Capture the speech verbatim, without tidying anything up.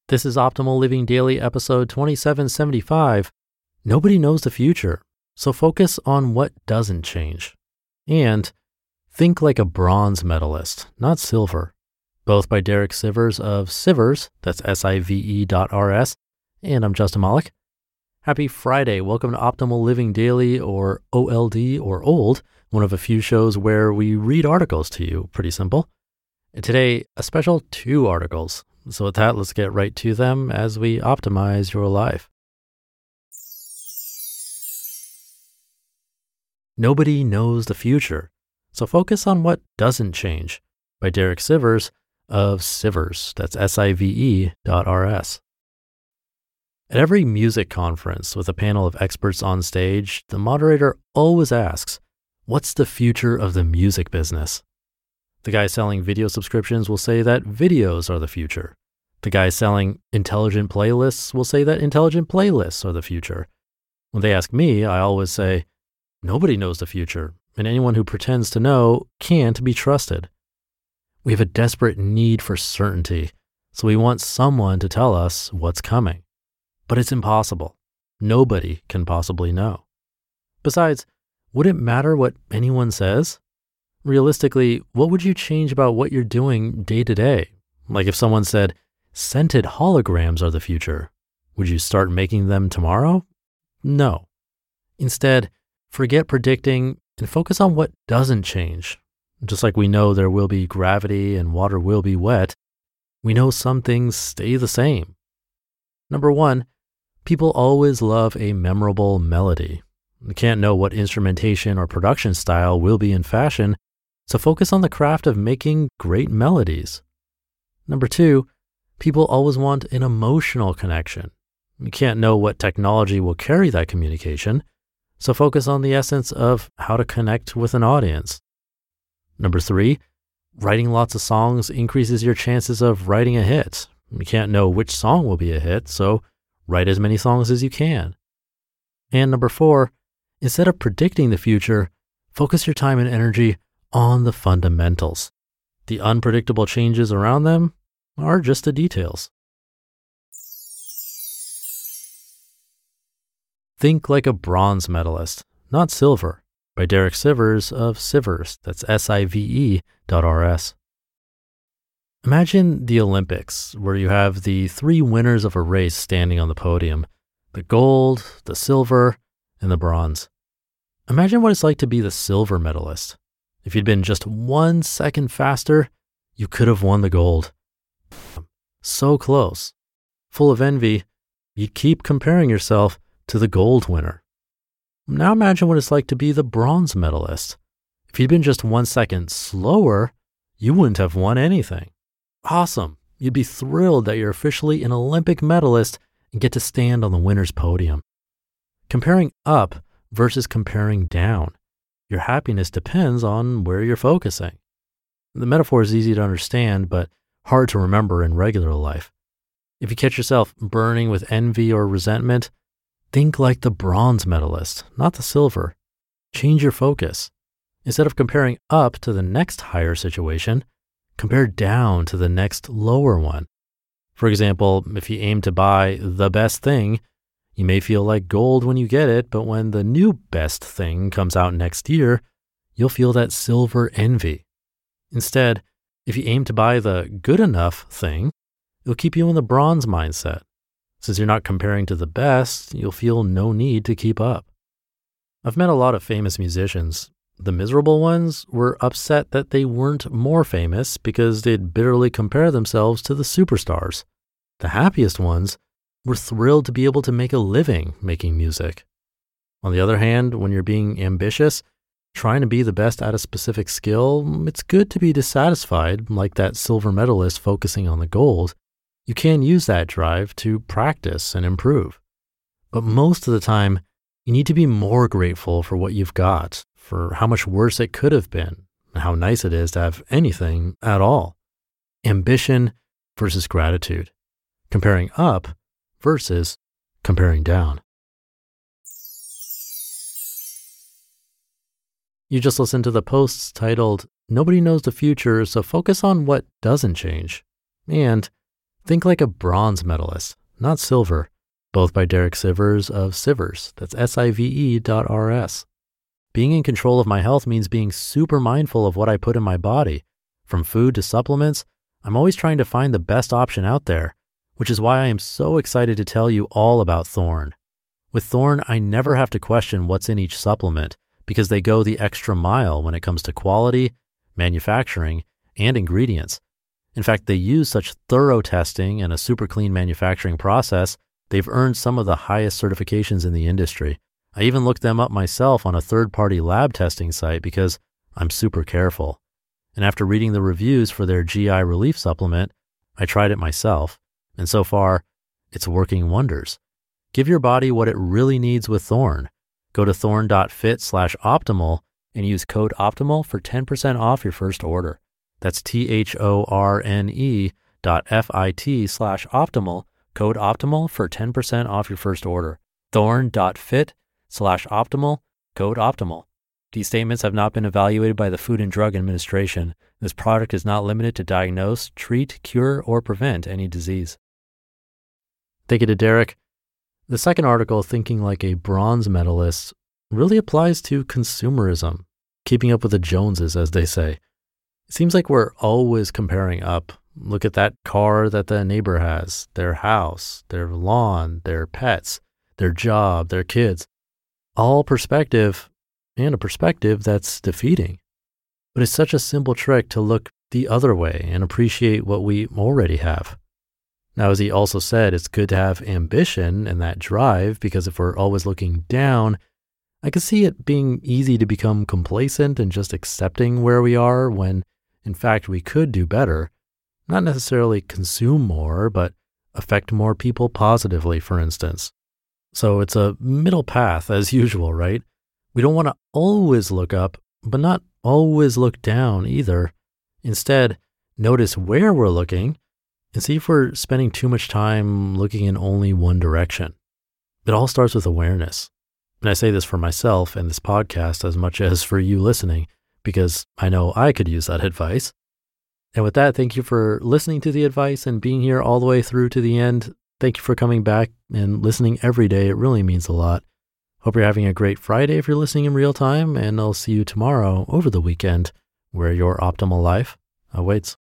This is Optimal Living Daily episode twenty-seven seventy-five. Nobody knows the future, so focus on what doesn't change. And think like a bronze medalist, not silver. Both by Derek Sivers of Sivers, that's S I V E dot R S, and I'm Justin Malik. Happy Friday. Welcome to Optimal Living Daily, or O L D, or OLD, one of a few shows where we read articles to you. Pretty simple. And today, a special two articles. So with that, let's get right to them as we optimize your life. Nobody knows the future, so focus on what doesn't change, by Derek Sivers of Sivers, that's S I V E dot R S. At every music conference with a panel of experts on stage, the moderator always asks, what's the future of the music business? The guy selling video subscriptions will say that videos are the future. The guy selling intelligent playlists will say that intelligent playlists are the future. When they ask me, I always say, nobody knows the future, and anyone who pretends to know can't be trusted. We have a desperate need for certainty, so we want someone to tell us what's coming. But it's impossible. Nobody can possibly know. Besides, would it matter what anyone says? Realistically, what would you change about what you're doing day to day? Like if someone said, scented holograms are the future, would you start making them tomorrow? No. Instead, forget predicting and focus on what doesn't change. Just like we know there will be gravity and water will be wet, we know some things stay the same. Number one, people always love a memorable melody. You can't know what instrumentation or production style will be in fashion, so focus on the craft of making great melodies. Number two, people always want an emotional connection. You can't know what technology will carry that communication, so focus on the essence of how to connect with an audience. Number three, writing lots of songs increases your chances of writing a hit. You can't know which song will be a hit, so write as many songs as you can. And number four, instead of predicting the future, focus your time and energy on the fundamentals. The unpredictable changes around them are just the details. Think like a bronze medalist, not silver, by Derek Sivers of Sivers, that's S I V E dot R S. Imagine the Olympics, where you have the three winners of a race standing on the podium, the gold, the silver, and the bronze. Imagine what it's like to be the silver medalist. If you'd been just one second faster, you could have won the gold. So close. Full of envy, you'd keep comparing yourself to the gold winner. Now imagine what it's like to be the bronze medalist. If you'd been just one second slower, you wouldn't have won anything. Awesome. You'd be thrilled that you're officially an Olympic medalist and get to stand on the winner's podium. Comparing up versus comparing down. Your happiness depends on where you're focusing. The metaphor is easy to understand, but hard to remember in regular life. If you catch yourself burning with envy or resentment, think like the bronze medalist, not the silver. Change your focus. Instead of comparing up to the next higher situation, compare down to the next lower one. For example, if you aim to buy the best thing, you may feel like gold when you get it, but when the new best thing comes out next year, you'll feel that silver envy. Instead, if you aim to buy the good enough thing, it'll keep you in the bronze mindset. Since you're not comparing to the best, you'll feel no need to keep up. I've met a lot of famous musicians. The miserable ones were upset that they weren't more famous because they'd bitterly compare themselves to the superstars. The happiest ones were thrilled to be able to make a living making music. On the other hand, when you're being ambitious, trying to be the best at a specific skill, it's good to be dissatisfied, like that silver medalist focusing on the gold. You can use that drive to practice and improve. But most of the time, you need to be more grateful for what you've got, for how much worse it could have been, and how nice it is to have anything at all. Ambition versus gratitude. Comparing up versus comparing down. You just listened to the posts titled, Nobody Knows the Future, so focus on what doesn't change. And Think like a bronze medalist, not silver, both by Derek Sivers of Sivers. That's S I V E dot R S. Being in control of my health means being super mindful of what I put in my body. From food to supplements, I'm always trying to find the best option out there, which is why I am so excited to tell you all about Thorne. With Thorne, I never have to question what's in each supplement because they go the extra mile when it comes to quality, manufacturing, and ingredients. In fact, they use such thorough testing and a super clean manufacturing process, they've earned some of the highest certifications in the industry. I even looked them up myself on a third-party lab testing site because I'm super careful. And after reading the reviews for their G I relief supplement, I tried it myself. And so far, it's working wonders. Give your body what it really needs with Thorne. Go to thorne.fit slash optimal and use code OPTIMAL for ten percent off your first order. That's T-H-O-R-N-E dot F-I-T slash optimal, code OPTIMAL for ten percent off your first order. Thorne.fit slash optimal, code OPTIMAL. These statements have not been evaluated by the Food and Drug Administration. This product is not limited to diagnose, treat, cure, or prevent any disease. Thank you to Derek. The second article, Thinking Like a Bronze Medalist, really applies to consumerism, keeping up with the Joneses, as they say. It seems like we're always comparing up. Look at that car that the neighbor has, their house, their lawn, their pets, their job, their kids. All perspective, and a perspective that's defeating. But it's such a simple trick to look the other way and appreciate what we already have. Now, as he also said, it's good to have ambition and that drive, because if we're always looking down, I can see it being easy to become complacent and just accepting where we are when, in fact, we could do better. Not necessarily consume more, but affect more people positively, for instance. So it's a middle path as usual, right? We don't want to always look up, but not always look down either. Instead, notice where we're looking and see if we're spending too much time looking in only one direction. It all starts with awareness. And I say this for myself and this podcast as much as for you listening, because I know I could use that advice. And with that, thank you for listening to the advice and being here all the way through to the end. Thank you for coming back and listening every day. It really means a lot. Hope you're having a great Friday if you're listening in real time, and I'll see you tomorrow over the weekend where your optimal life awaits.